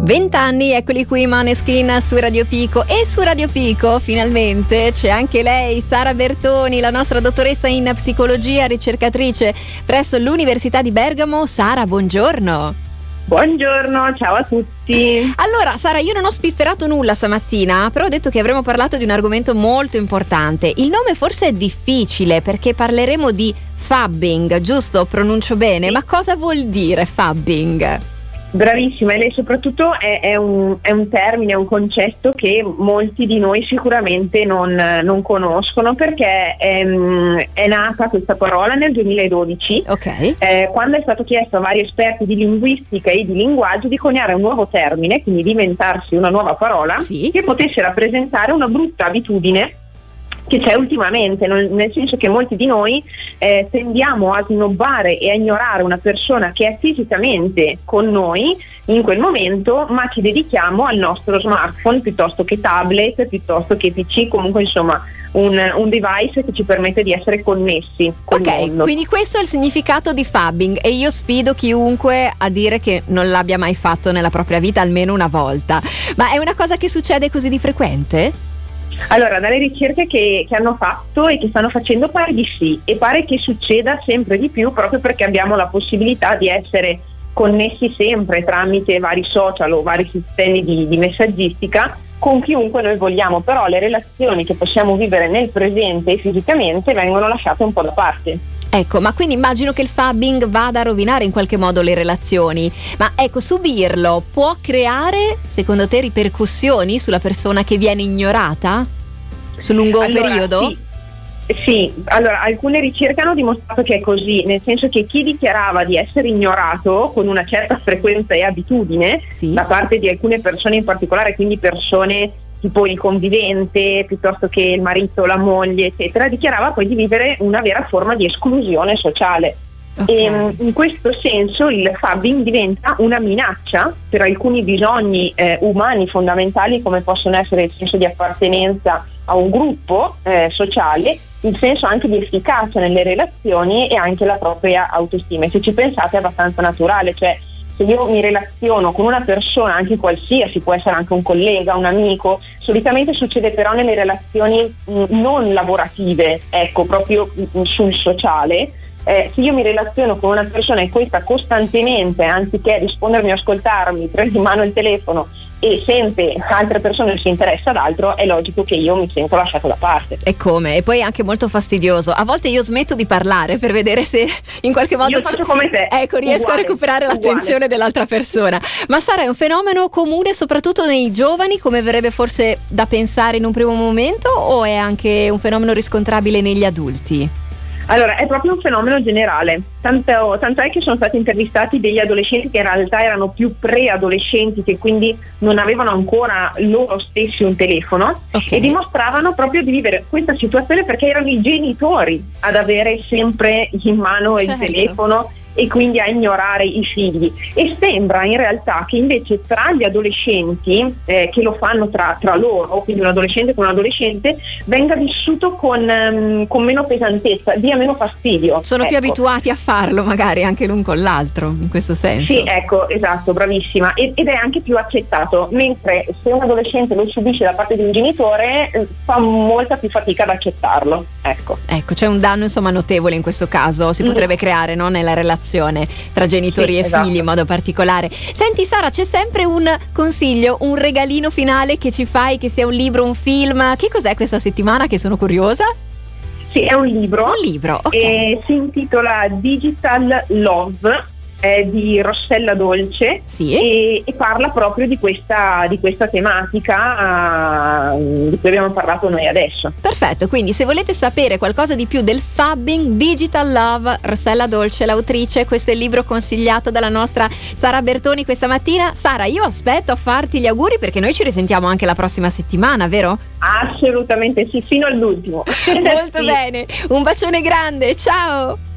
20 anni, eccoli qui, Maneskin su Radio Pico. E su Radio Pico finalmente c'è anche lei, Sara Bertoni, la nostra dottoressa in psicologia, ricercatrice presso l'Università di Bergamo. Sara, buongiorno. Buongiorno, ciao a tutti. Allora Sara, io non ho spifferato nulla stamattina, però ho detto che avremmo parlato di un argomento molto importante. Il nome forse è difficile perché parleremo di fabbing, giusto? Pronuncio bene? Sì. Ma cosa vuol dire fabbing? Bravissima, e lei soprattutto è un termine, è un concetto che molti di noi sicuramente non conoscono, perché è nata questa parola nel 2012, quando è stato chiesto a vari esperti di linguistica e di linguaggio di coniare un nuovo termine, quindi di inventarsi una nuova parola che potesse rappresentare una brutta abitudine che c'è ultimamente, nel senso che molti di noi tendiamo a snobbare e a ignorare una persona che è fisicamente con noi in quel momento, ma ci dedichiamo al nostro smartphone piuttosto che tablet, piuttosto che PC, comunque insomma un device che ci permette di essere connessi col mondo. Quindi questo è il significato di fabbing, e io sfido chiunque a dire che non l'abbia mai fatto nella propria vita almeno una volta. Ma è una cosa che succede così di frequente? Allora, dalle ricerche che hanno fatto e che stanno facendo pare di sì, e pare che succeda sempre di più proprio perché abbiamo la possibilità di essere connessi sempre tramite vari social o vari sistemi di messaggistica con chiunque noi vogliamo, però le relazioni che possiamo vivere nel presente e fisicamente vengono lasciate un po' da parte. Ecco, ma quindi immagino che il fabbing vada a rovinare in qualche modo le relazioni, ma ecco, subirlo può creare, secondo te, ripercussioni sulla persona che viene ignorata? Sul lungo periodo? Sì, allora alcune ricerche hanno dimostrato che è così, nel senso che chi dichiarava di essere ignorato con una certa frequenza e abitudine da parte di alcune persone in particolare, quindi persone tipo il convivente piuttosto che il marito, la moglie, eccetera, dichiarava poi di vivere una vera forma di esclusione sociale. E in questo senso il fabbing diventa una minaccia per alcuni bisogni umani fondamentali, come possono essere il senso di appartenenza a un gruppo sociale, il senso anche di efficacia nelle relazioni e anche la propria autostima. E se ci pensate è abbastanza naturale, cioè se io mi relaziono con una persona, anche qualsiasi, può essere anche un collega, un amico, solitamente succede però nelle relazioni non lavorative, ecco, proprio sul sociale. Se io mi relaziono con una persona e questa costantemente, anziché rispondermi o ascoltarmi, prende in mano il telefono e sente altre persone si interessa ad altro, è logico che io mi sento lasciato da parte. E come? E poi è anche molto fastidioso. A volte io smetto di parlare per vedere se in qualche modo io faccio come te. Ecco, riesco a recuperare l'attenzione dell'altra persona. Ma Sara, è un fenomeno comune soprattutto nei giovani, come verrebbe forse da pensare in un primo momento, o è anche un fenomeno riscontrabile negli adulti? Allora, è proprio un fenomeno generale, tanto è che sono stati intervistati degli adolescenti che in realtà erano più preadolescenti, che quindi non avevano ancora loro stessi un telefono, e dimostravano proprio di vivere questa situazione perché erano i genitori ad avere sempre in mano il telefono e quindi a ignorare i figli. E sembra in realtà che invece tra gli adolescenti che lo fanno tra loro, quindi un adolescente con un adolescente, venga vissuto con meno pesantezza, dia meno fastidio. Sono più abituati a farlo magari anche l'un con l'altro, in questo senso. Sì, ecco, esatto, bravissima. Ed è anche più accettato, mentre se un adolescente lo subisce da parte di un genitore fa molta più fatica ad accettarlo. Ecco, c'è un danno insomma notevole in questo caso, si potrebbe creare, no, nella relazione tra genitori e figli in modo particolare. Senti Sara, c'è sempre un consiglio, un regalino finale che ci fai, che sia un libro, un film? Che cos'è questa settimana, che sono curiosa? Sì, è un libro. Un libro, e si intitola Digital Love, di Rossella Dolce, e parla proprio di questa tematica di cui abbiamo parlato noi adesso. Perfetto, quindi se volete sapere qualcosa di più del fabbing, Digital Love, Rossella Dolce l'autrice, questo è il libro consigliato dalla nostra Sara Bertoni questa mattina. Sara, io aspetto a farti gli auguri perché noi ci risentiamo anche la prossima settimana, vero? Assolutamente sì, fino all'ultimo. Molto bene, un bacione grande, ciao!